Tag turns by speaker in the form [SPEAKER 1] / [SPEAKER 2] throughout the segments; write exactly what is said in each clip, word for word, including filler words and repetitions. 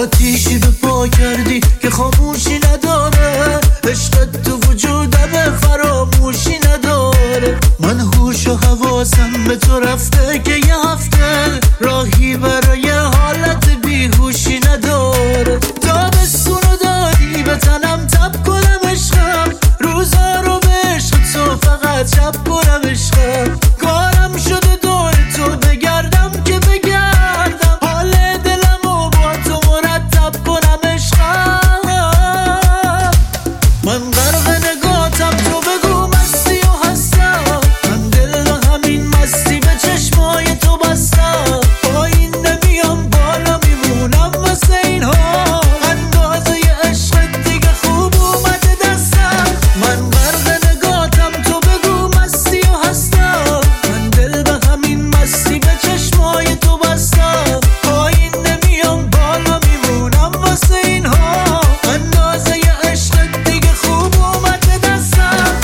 [SPEAKER 1] آتیشی به پا کردی که خاموشی نداره، عشقت تو وجودم فراموشی نداره. من هوش و حواسم به تو رفته که یه هفته راهی برای حالت بیهوشی نداره. تابستونو دادی به تنم تب کنم عشقم، روزا رو به عشق تو فقط شب کنم عشقم. کارم شده دور تو بگردم که بگردم، حال دلمو با تو مرتب کنم عشقم. من غرق نگاتم، تو بگو مستی و هستم، من دل و همین مستی به چشمای تو بستم. پایین نمیام بالا میمونم واسه اینها، اندازه عشقت دیگه خوب اومده دستم. من غرق نگاتم، تو بگو مستی و هستم، من دل به همین مستی به چشمای تو بستم. پایین نمیام بالا میمونم واسه اینها، اندازه عشقت دیگه خوب اومده دستم.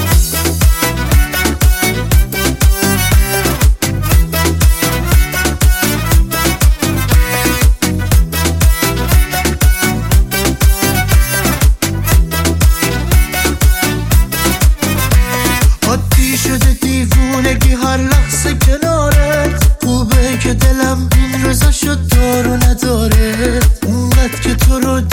[SPEAKER 1] عادی شده دیوونگی هر لحظه کنارت، خوبه که دلم این روزا شد دارو نداره. اونقدر که تو رو